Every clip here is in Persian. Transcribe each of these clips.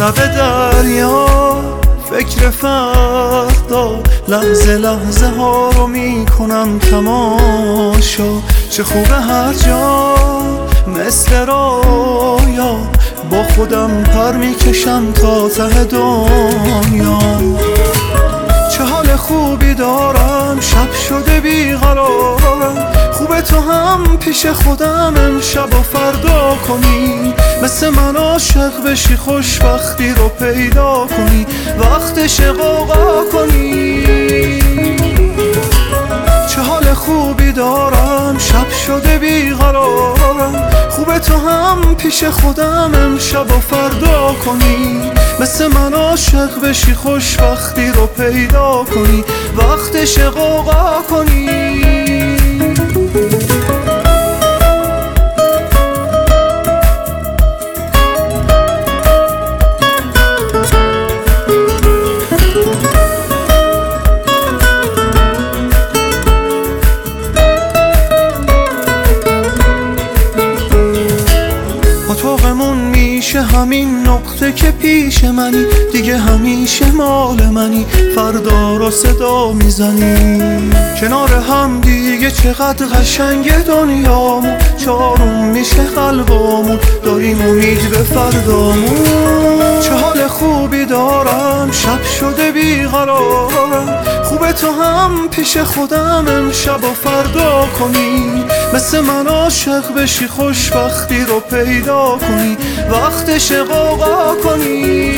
لب دریا فکر فردا، لحظه لحظه ها رو میکنم تماشا. چه خوبه هر جا مثل رویا، با خودم پر میکشم تا ته دنیا. چه حال خوبی دارم، شب شده بیقرارم. خوبه تو هم پیش خودم امشب و فردا کنی، مثل من عاشق بشی، خوشبختی رو پیدا کنی، وقتش غوغا کنی. چه حال خوبی دارم، شب شده بیقرارم. خوبه تو هم پیش خودم امشب و فردا کنی، مثل من عاشق بشی، خوشبختی رو پیدا کنی، وقتش غوغا کنی. اتاقمون میشه همین نقطه که پیش منی، دیگه همیشه مال منی، فردا رو صدا میزنی. کنار هم دیگه چقدر قشنگ دنیامون، چارون میشه قلبامون، داریم امید به فردامون. چه حال خوبی دارم، شب شده بیقرارم. خوبه تو هم پیش خودم امشب و فردا کنی، مثل من عاشق بشی، خوشبختی رو پیدا کنی، وقتش غوغا کنی.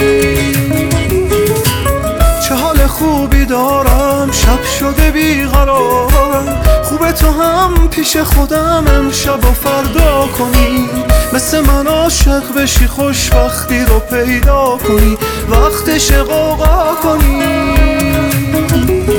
چه حال خوبی دارم، شب شده بیقرارم. خوبه تو هم پیش خودم امشب و فردا کنی، مثل من عاشق بشی، خوشبختی رو پیدا کنی، وقتش غوغا کنی.